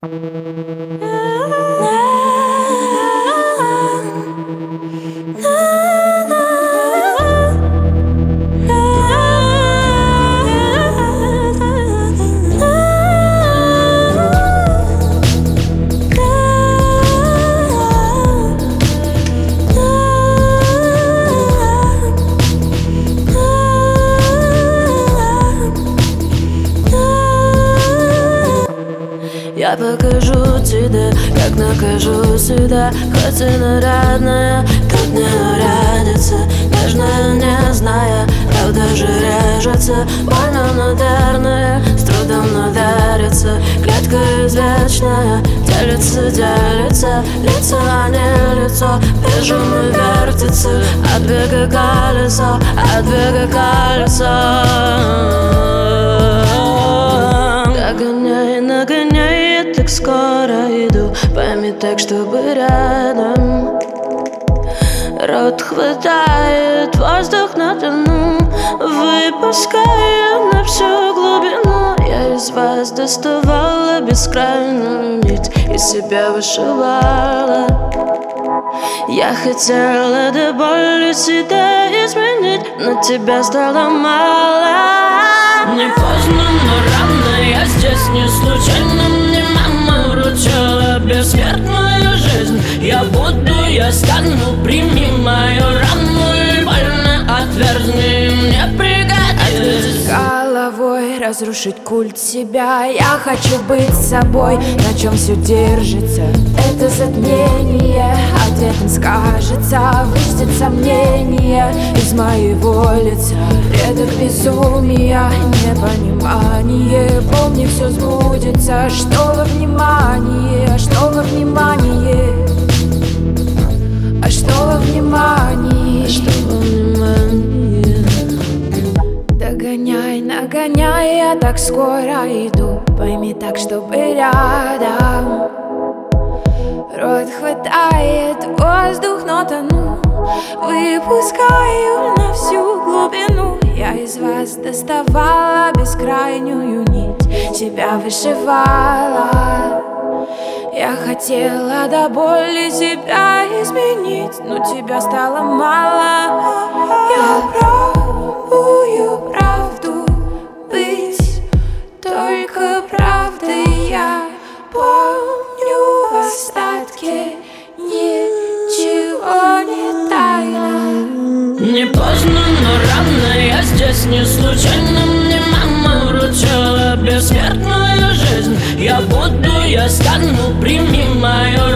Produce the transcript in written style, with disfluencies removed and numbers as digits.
Я покажу тебе, как накажу сюда. Хоть и нарядная, тут не урядится. Нежная, не зная, правда же режется. Больно, наверное, с трудом надарится. Клетка извечная, делится, делится. Лицо, а не лицо, бежим и вертится. От бега колесо, от бега колесо. Нагоняй, нагоняй, я так скоро иду. Пойми так, чтобы рядом. Рот хватает воздух на дну, выпуская на всю глубину. Я из вас доставала бескрайнюю нить, из себя вышивала. Я хотела до боли себя изменить, но тебя стало мало. Не поздно, но рано, я здесь не случайно. Мне мама вручила бессмертную жизнь. Я буду, я стану, прими мою рану и больно отвергни, мне пригодится. Головой разрушить культ себя. Я хочу быть собой, на чем все держится. Это затмение, ответом скажется. Вычтет сомнения из моего лица. Предок безумия, непонимание. Помни, все сбудется. Что во внимание, что во внимание, а что во внимании, Что во внимании. Догоняй, нагоняй, я так скоро иду. Пойми так, чтобы рядом. Рот хватает воздух, но тону. Выпускаю на всю глубину. Я из вас доставала бескрайнюю нить, себя вышивала. Я хотела до боли себя изменить, но тебя стало мало. Я пробую правду быть, только правдой. Я помню в остатке, ничего не тайна. Не поздно, но рано, я здесь не случайно. Мне мама вручила бессмертную жизнь. Я буду, я стану, прими мою